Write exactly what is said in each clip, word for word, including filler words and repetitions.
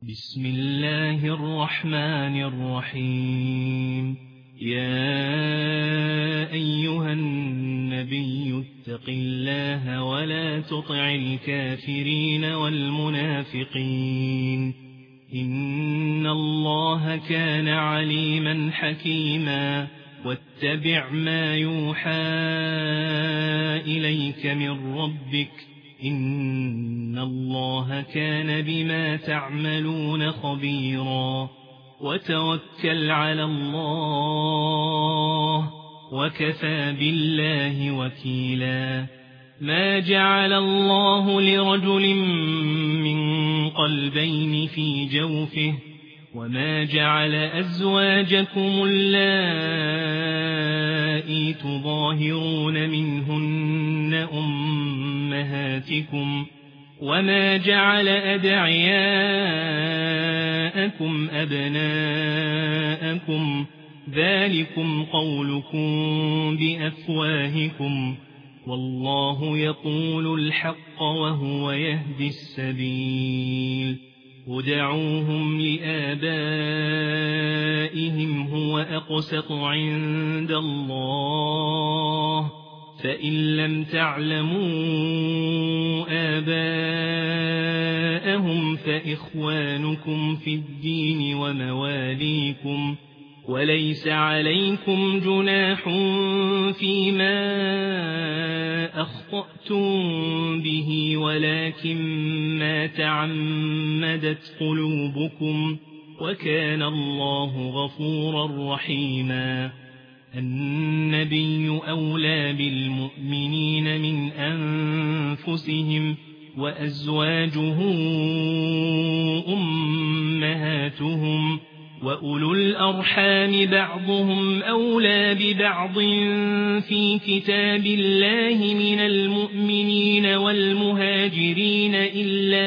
بسم الله الرحمن الرحيم. يا أيها النبي اتق الله ولا تطع الكافرين والمنافقين، إن الله كان عليما حكيما. واتبع ما يوحى إليك من ربك، إن الله كان بما تعملون خبيرا. وتوكل على الله وكفى بالله وكيلا. ما جعل الله لرجل من قلبين في جوفه، وما جعل أزواجكم اللائي تظاهرون منهن أمهاتكم، وما جعل أدعياءكم أبناءكم، ذلكم قولكم بأفواهكم، والله يقول الحق وهو يهدي السبيل. ادعوهم لآبائهم هو أقسط عند الله، فإن لم تعلموا آباءهم فإخوانكم في الدين ومواليكم، وليس عليكم جناح فيما أخطأتم به، ولكن ما تعمدت قلوبكم، وكان الله غفورا رحيما. النبي أولى بالمؤمنين من أنفسهم، وأزواجه أمهاتهم، وأولو الأرحام بعضهم أولى ببعض في كتاب الله من المؤمنين والمهاجرين إلا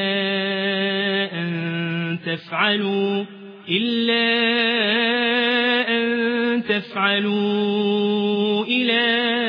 أن تفعلوا إلا أن تفعلوا إلى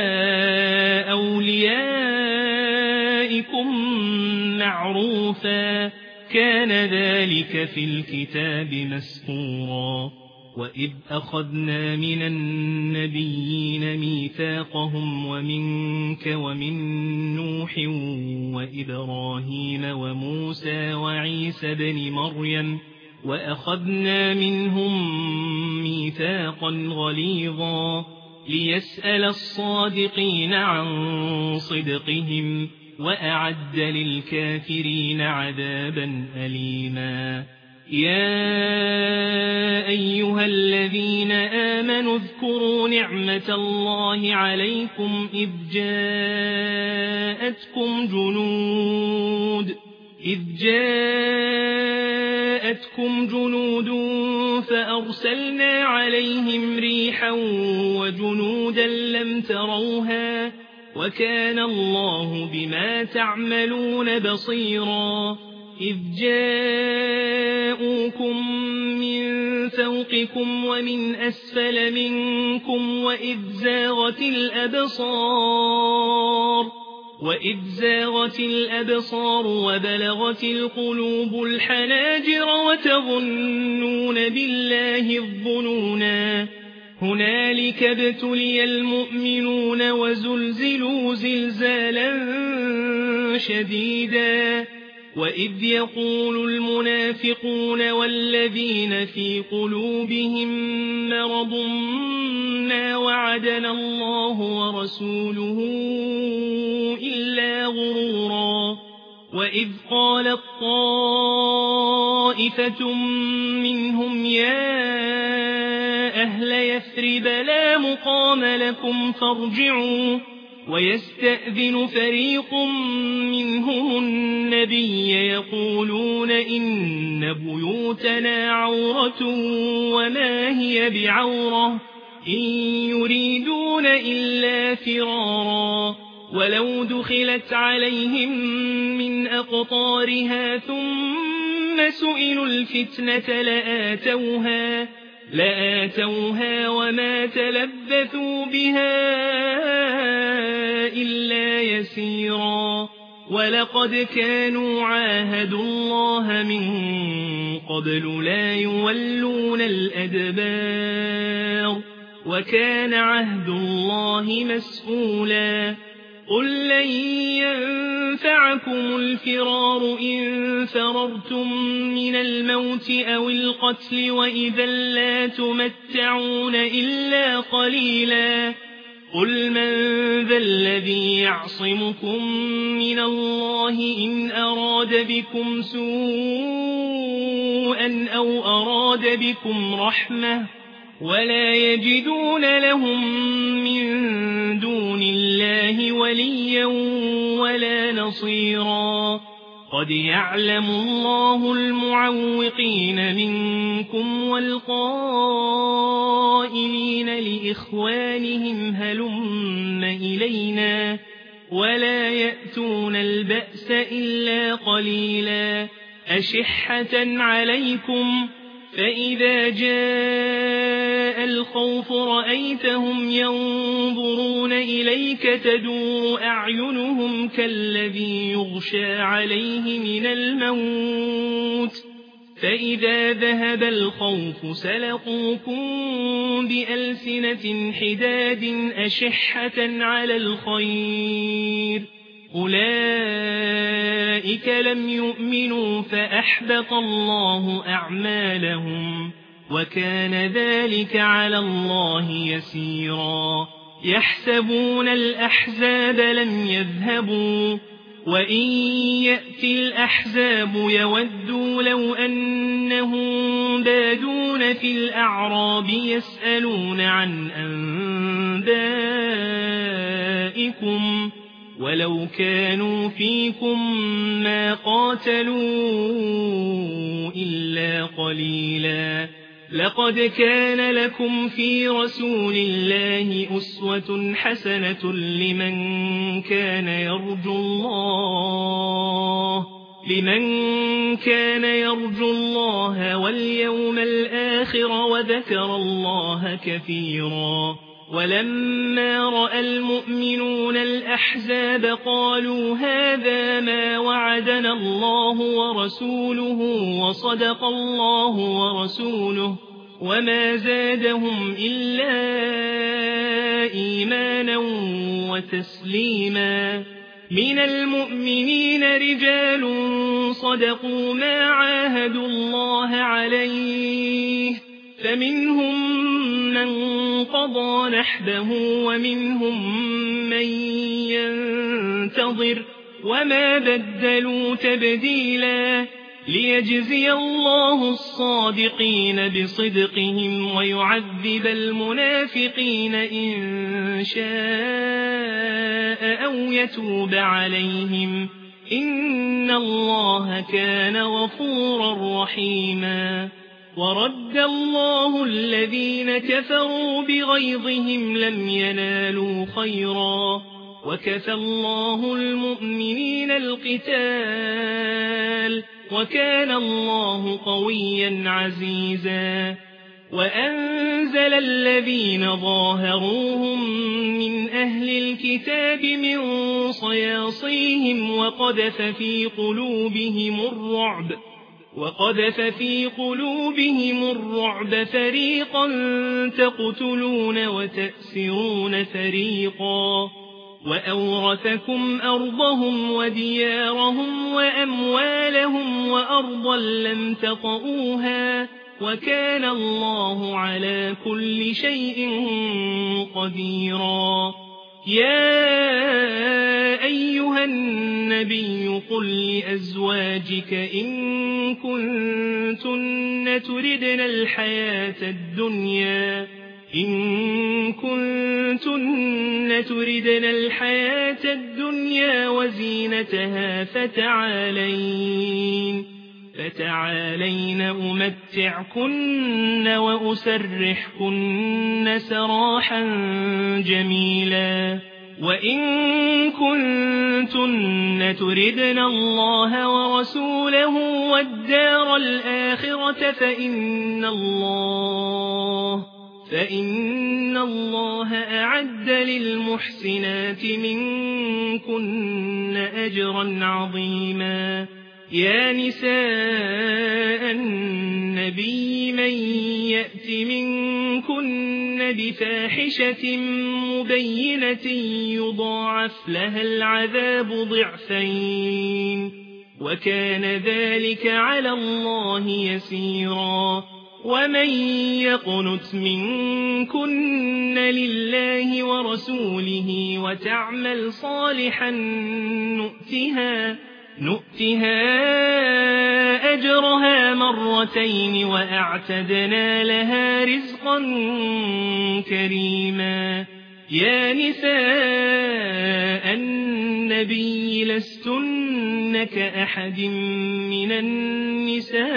أوليائكم معروفا، كان ذلك في الكتاب مسطورا. وإذ أخذنا من النبيين ميثاقهم ومنك ومن نوح وإبراهيم وموسى وعيسى بن مريم، وأخذنا منهم ميثاقا غليظا، ليسأل الصادقين عن صدقهم، وأعد للكافرين عذابا أليما. يا أيها الذين آمنوا اذكروا نعمة الله عليكم إذ جاءتكم جنود إذ جاءتكم جنود فأرسلنا عليهم ريحا وجنودا لم تروها، وكان الله بما تعملون بصيرا. إذ جاءوكم من فوقكم ومن أسفل منكم وإذ زاغت الأبصار وإذ زاغت الأبصار وبلغت القلوب الحناجر وتظنون بالله الظنونا. هنالك ابتلي المؤمنون وزلزلوا زلزالا شديدا. وإذ يقول المنافقون والذين في قلوبهم مرض ما وعدنا الله ورسوله إلا غرورا. وإذ قالت طائفة منهم يا أهل يثرب لا مقام لكم فارجعوا، ويستأذن فريق منهم النبي يقولون إن بيوتنا عورة وما هي بعورة، إن يريدون إلا فرارا. ولو دخلت عليهم من أقطارها ثم سئلوا الفتنة لآتوها لآتوها وما تلبثوا بها إلا يسيرا. ولقد كانوا عاهدوا الله من قبل لا يولون الأدبار وكان عهد الله مسؤولا قل لن ينفعكم الفرار إن فررتم من الموت أو القتل وإذا لا تمتعون إلا قليلا قل من ذا الذي يعصمكم من الله إن أراد بكم سوءا أو أراد بكم رحمة ولا يجدون لهم من دون الله وليا ولا نصيرا قد يعلم الله المعوقين منكم والقائلين لإخوانهم هلم إلينا ولا يأتون البأس إلا قليلا أشحة عليكم فإذا جاء الخوف رأيتهم ينظرون إليك تدور أعينهم كالذي يغشى عليه من الموت فإذا ذهب الخوف سلقوكم بألسنة حداد أشحة على الخير أولئك لم يؤمنوا فأحبط الله أعمالهم وكان ذلك على الله يسيرا يحسبون الأحزاب لم يذهبوا وإن يأتي الأحزاب يودوا لو أنهم بادون في الأعراب يسألون عن أنبائكم ولو كانوا فيكم ما قاتلوا إلا قليلا لقد كان لكم في رسول الله أسوة حسنة لمن كان يرجو الله لمن كان يرجو الله واليوم الآخر وذكر الله كثيرا ولما رأى المؤمنون الأحزاب قالوا هذا ما وعدنا الله ورسوله وصدق الله ورسوله وما زادهم إلا إيمانا وتسليما من المؤمنين رجال صدقوا ما عاهدوا الله عليه فمنهم من قضى نحبه ومنهم من ينتظر وما بدلوا تبديلا ليجزي الله الصادقين بصدقهم ويعذب المنافقين إن شاء أو يتوب عليهم إن الله كان غفورا رحيما ورد الله الذين كفروا بغيظهم لم ينالوا خيرا وكفى الله المؤمنين القتال وكان الله قويا عزيزا وأنزل الذين ظاهروهم من أهل الكتاب من صياصيهم وقذف في قلوبهم الرعب وقذف في قلوبهم الرعب فريقا تقتلون وتأسرون فريقا وأورثكم أرضهم وديارهم وأموالهم وأرضا لم تطئوها وكان الله على كل شيء قديرا يا أيها النبي قل لأزواجك إن كنتن تردن الحياة الدنيا إن كنتن تردن الحياة الدنيا وزينتها فتعالين فتعالين أمتعكن وأسرحكن سراحا جميلا وإن كنتن تردن الله ورسوله والدار الآخرة فإن الله فإن الله أعد للمحسنات منكن أجرا عظيما يا نساء النبي من يأت منكن بفاحشة مبينة يضاعف لها العذاب ضعفين وكان ذلك على الله يسيرا ومن يقنت منكن لله ورسوله وتعمل صالحا نؤتها نؤتها أجرها مرتين وأعتدنا لها رزقا كريما يا نساء النبي لستن كأحد من النساء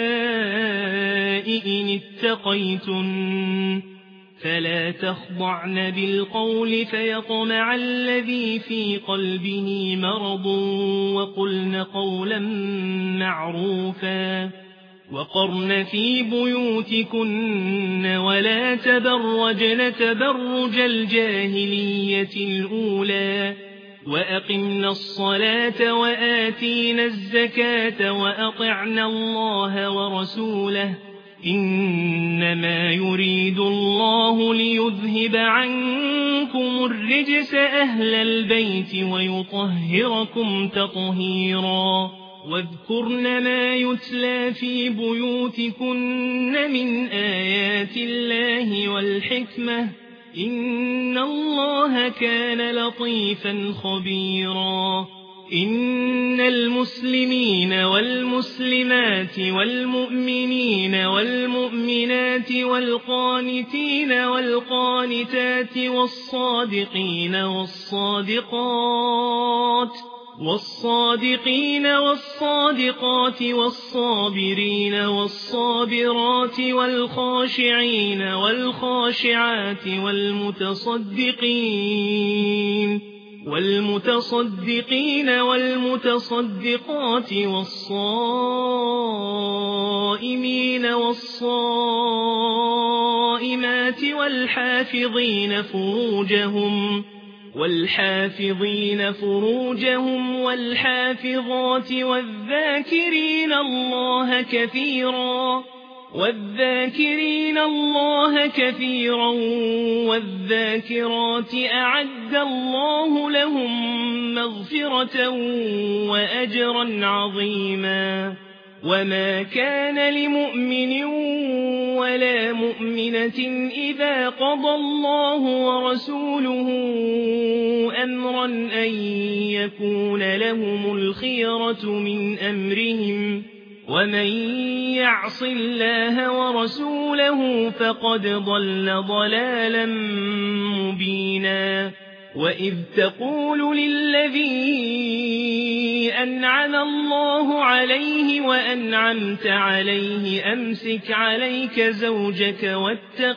إن اتقيتن فلا تخضعن بالقول فيطمع الذي في قلبه مرض وقلن قولا معروفا وقرن في بيوتكن ولا تبرجن تبرج الجاهلية الأولى وأقمنا الصلاة وآتينا الزكاة وأطعنا الله ورسوله إنما يريد الله ليذهب عنكم الرجس أهل البيت ويطهركم تطهيرا واذكرن ما يتلى في بيوتكن من آيات الله والحكمة إن الله كان لطيفا خبيرا إن المسلمين والمسلمات والمؤمنين والمؤمنات والقانتين والقانتات والصادقين والصادقات والصادقين والصادقات والصابرين والصابرات والخاشعين والخاشعات والمتصدقين والمتصدقين والمتصدقات والصائمين والصائمات والحافظين فروجهم والحافظين فروجهم والحافظات والذاكرين الله كثيرا والذاكرين الله كثيرا والذاكرات أعد الله لهم مغفرة وأجرا عظيما وما كان لمؤمن ولا مؤمنة إذا قضى الله ورسوله أمرا أن يكون لهم الخيرة من أمرهم ومن يعص الله ورسوله فقد ضل ضلالا مبينا وإذ تقول للذي أنعم الله عليه وأنعمت عليه أمسك عليك زوجك واتق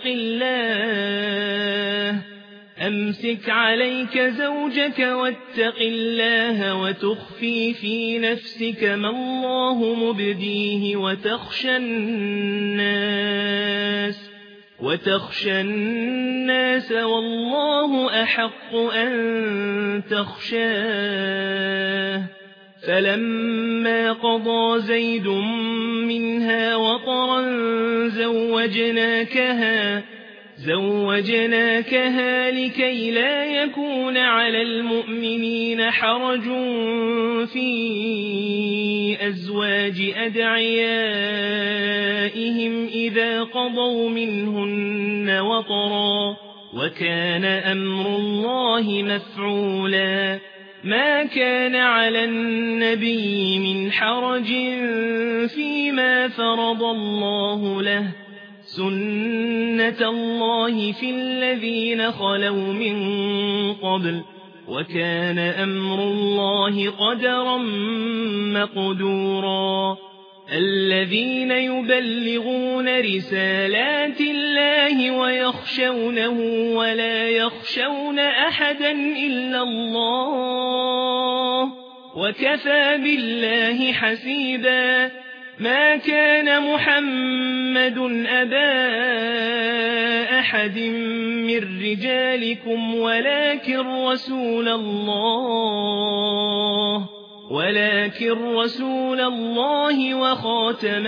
الله أمسك عليك زوجك واتق الله وتخفي في نفسك ما الله مبديه وتخشى الناس وتخشى الناس والله أحق أن تخشاه فلما قضى زيد منها وطرا زوجناكها زوجناكها لكي لا يكون على المؤمنين حرج في أزواج أدعيائهم إذا قضوا منهن وطرا وكان أمر الله مفعولا ما كان على النبي من حرج فيما فرض الله له سنة الله في الذين خلوا من قبل وكان أمر الله قدرا مقدورا الذين يبلغون رسالات الله ويخشونه ولا يخشون أحدا إلا الله وكفى بالله حسيبا ما كان محمد أبا أحد من رجالكم ولكن رسول الله ولكن رسول الله وخاتم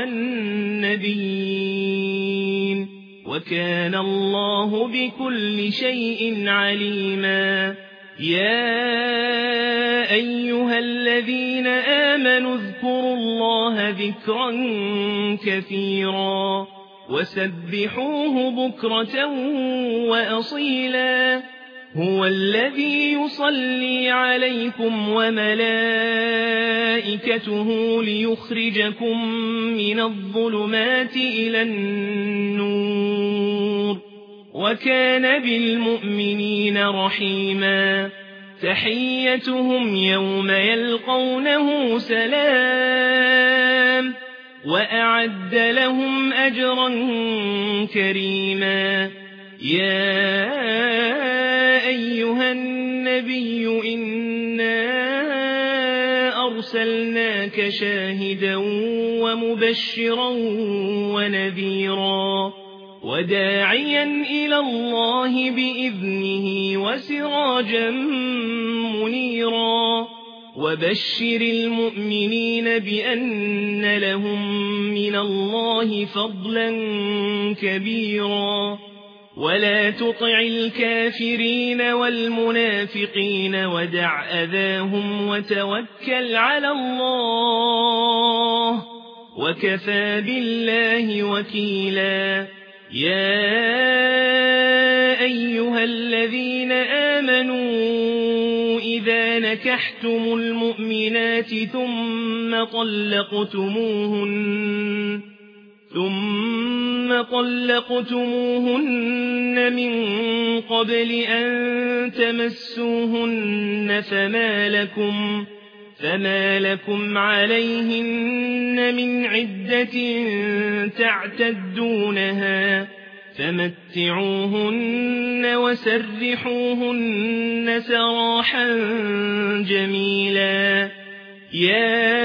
النبيين وكان الله بكل شيء عليما يا أيها الذين آمنوا اذكروا الله ذكرا كثيرا وسبحوه بكرة وأصيلا هو الذي يصلي عليكم وملائكته ليخرجكم من الظلمات إلى النور وكان بالمؤمنين رحيما تحيتهم يوم يلقونه سلام وأعد لهم أجرا كريما يا أيها النبي إنا أرسلناك شاهدا ومبشرا ونذيرا وداعيا إلى الله بإذنه وسراجا منيرا وبشر المؤمنين بأن لهم من الله فضلا كبيرا ولا تطع الكافرين والمنافقين ودع أذاهم وتوكل على الله وكفى بالله وكيلا يا أيها الذين آمنوا إذا نكحتم المؤمنات ثم طلقتموهن ثم طلقتموهن من قبل أن تمسوهن فما لكم فما لكم عليهن من عدة تعتدونها فمتعوهن وسرحوهن سراحا جميلا يا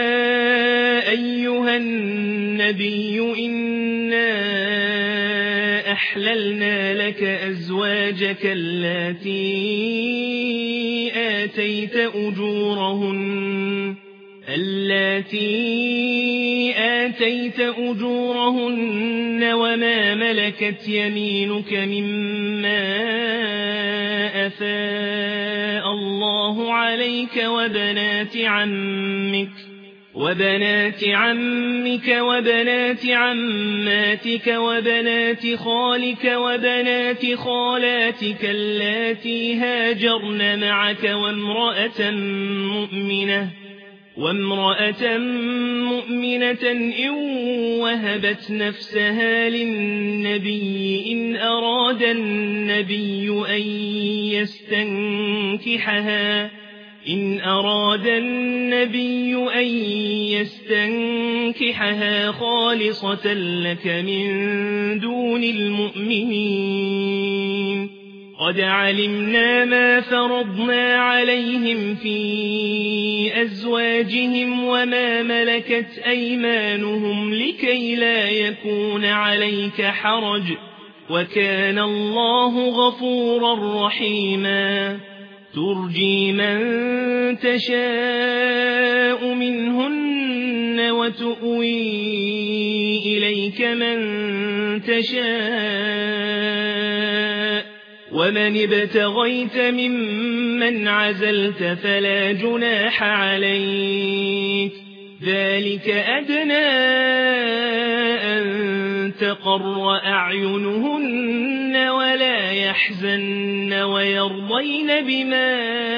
أيها النبي إنا أحللنا لك أزواجك اللاتي آتيت أجورهن اللاتي آتيت أجورهن وما ملكت يمينك مما أفاء الله عليك وبنات عمك وبنات عمك وبنات عماتك وبنات خالك وبنات خالاتك اللاتي هاجرن معك وامرأة مؤمنة وامرأة مؤمنة إن وهبت نفسها للنبي إن أراد النبي أن يستنكحها إن أراد النبي أن يستنكحها خالصة لك من دون المؤمنين قد علمنا ما فرضنا عليهم في أزواجهم وما ملكت أيمانهم لكي لا يكون عليك حرج وكان الله غفورا رحيما ترجي من تشاء منهن وتؤوي إليك من تشاء ومن ابتغيت ممن عزلت فلا جناح عليك ذلك أدنى أن تقر أعينهن ولا يحزن ويرضين بما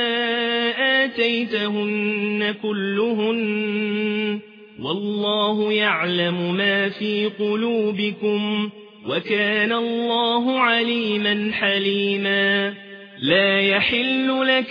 آتيتهن كلهن والله يعلم ما في قلوبكم وكان الله عليما حليما لا يحل لك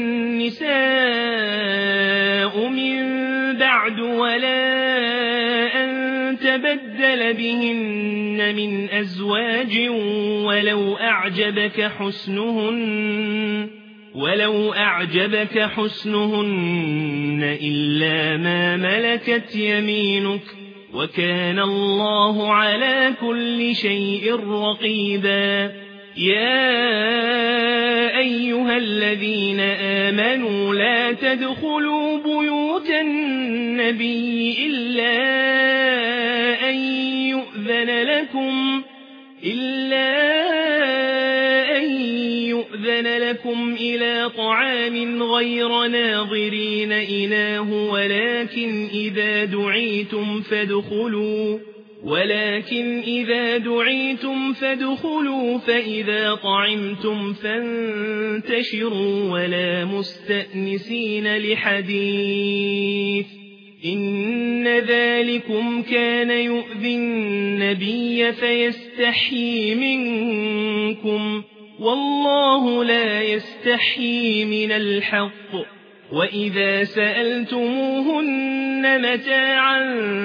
النساء من بعد ولا أن تبدل بهن من أزواج ولو أعجبك حسنهن ولو أعجبك حسنهن إلا ما ملكت يمينك وكان الله على كل شيء رقيبا يا أيها الذين آمنوا لا تدخلوا بيوت النبي إلا أن يؤذن لكم إلا أن يؤذن لكم إلى طعام غير ناظرين إناه ولكن إذا دعيتم فادخلوا ولكن إذا دعيتم فادخلوا فإذا طعمتم فانتشروا ولا مستأنسين لحديث إن ذلكم كان يؤذي النبي فيستحيي منكم والله لا يستحيي من الحق وإذا سألتموهن متاعا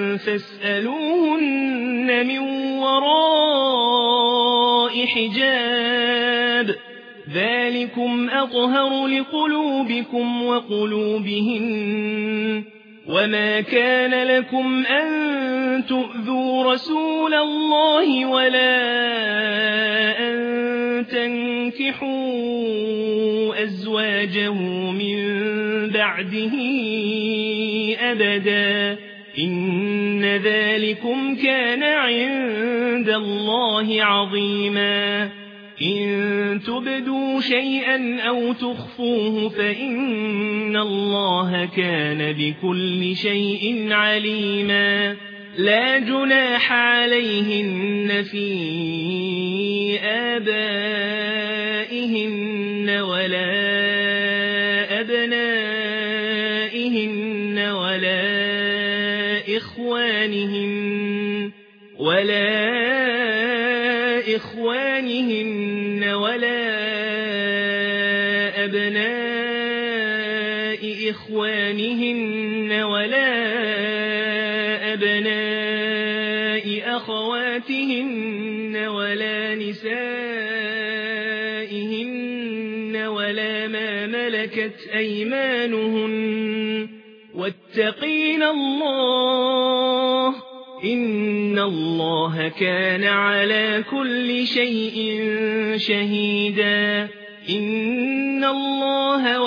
فاسألوهن من وراء حجاب ذلكم أطهر لقلوبكم وقلوبهن وما كان لكم أن تؤذوا رسول الله ولا أن تنكحوا أزواجه من بعده أبدا إن ذلكم كان عند الله عظيما إن تبدوا شيئا أو تخفوه فإن الله كان بكل شيء عليما لا جناح عليهن في آبائهن ولا أبنائهن ولا إخوانهن ولا إخوانهن ولا أبناء إخوانهن ولا أبناء أخواتهن ولا نسائهن ولا ما ملكت أيمانهن واتقين الله إن الله كان على كل شيء شهيدا إن الله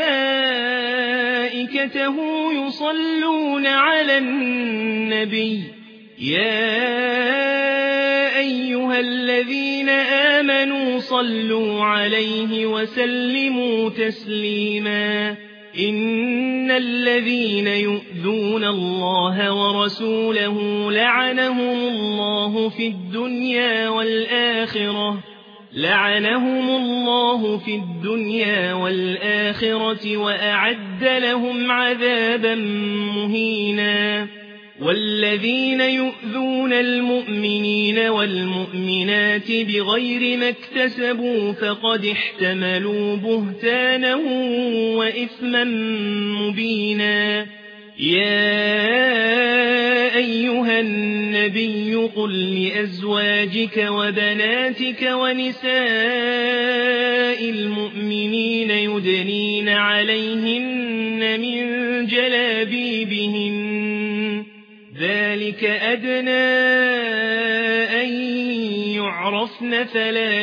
وملائكته يصلون على النبي يا أيها الذين آمنوا صلوا عليه وسلموا تسليما إن الذين يؤذون الله ورسوله لعنهم الله في الدنيا والآخرة لعنهم الله في الدنيا والآخرة وأعد لهم عذابا مهينا والذين يؤذون المؤمنين والمؤمنات بغير ما اكتسبوا فقد احتملوا بهتانا وإثما مبينا يا أيها النبي قل لأزواجك وبناتك ونساء المؤمنين يدنين عليهن من جلابيبهن ذلك أدنى أن يعرفن فلا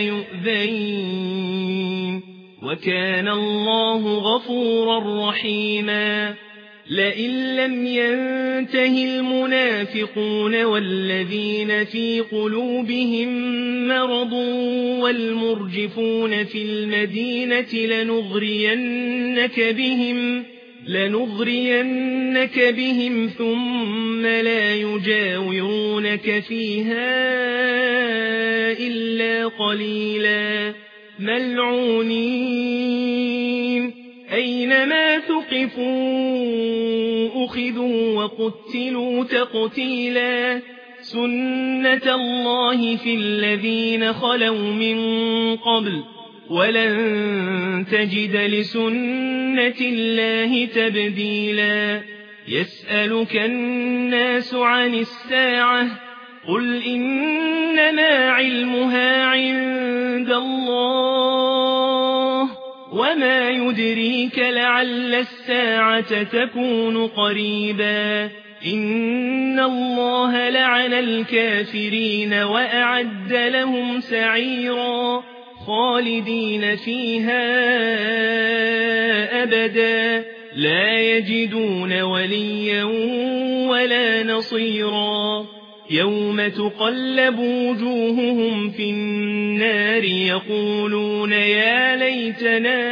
يؤذين وكان الله غفورا رحيما لئن لم ينته المنافقون والذين في قلوبهم مرض والمرجفون في المدينة لنغرينك بهم لنغرينك بهم ثم لا يجاورونك فيها إلا قليلا ملعونين أينما ثقفوا أخذوا وقتلوا تقتيلا سنة الله في الذين خلوا من قبل ولن تجد لسنة الله تبديلا يسألك الناس عن الساعة قل إنما علمها عند الله وما يدريك لعل الساعة تكون قريبا إن الله لعن الكافرين وأعد لهم سعيرا خالدين فيها أبدا لا يجدون وليا ولا نصيرا يوم تقلب وجوههم في النار يقولون يا ليتنا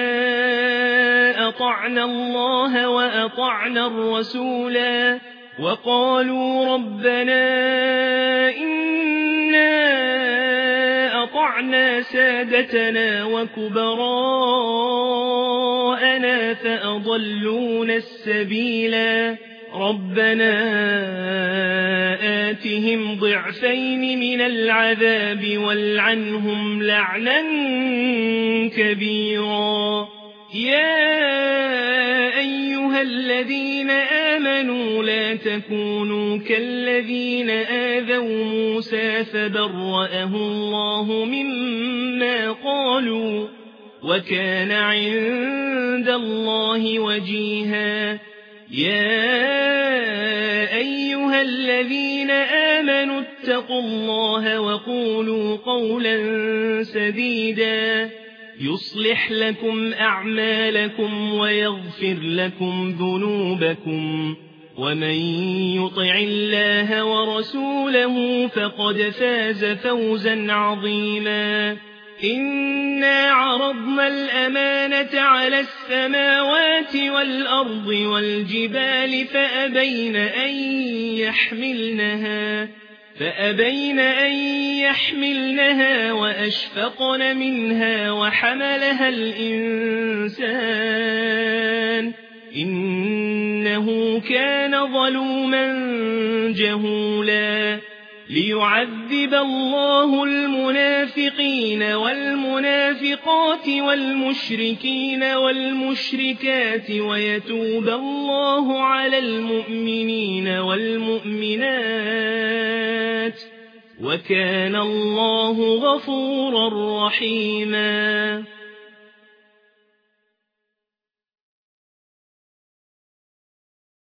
أطعنا الله وأطعنا الرسولا وقالوا ربنا إنا أطعنا سادتنا وكبراءنا فأضلون السبيلا ربنا آتهم ضعفين من العذاب والعنهم لعنا كبيرا يا أيها الذين آمنوا لا تكونوا كالذين آذوا موسى فبرأه الله مما قالوا وكان عند الله وجيها يا أيها الذين آمنوا اتقوا الله وقولوا قولا سديدا يصلح لكم أعمالكم ويغفر لكم ذنوبكم ومن يطع الله ورسوله فقد فاز فوزا عظيما إنا عرضنا الأمانة على السماوات والأرض والجبال فأبين أن يحملنها فأبين أن يحملنها وأشفقن منها وحملها الإنسان إنه كان ظلوما جهولا ليعذب الله المنافقين والمنافقات والمشركين والمشركات ويتوب الله على المؤمنين والمؤمنات وكان الله غفورا رحيما.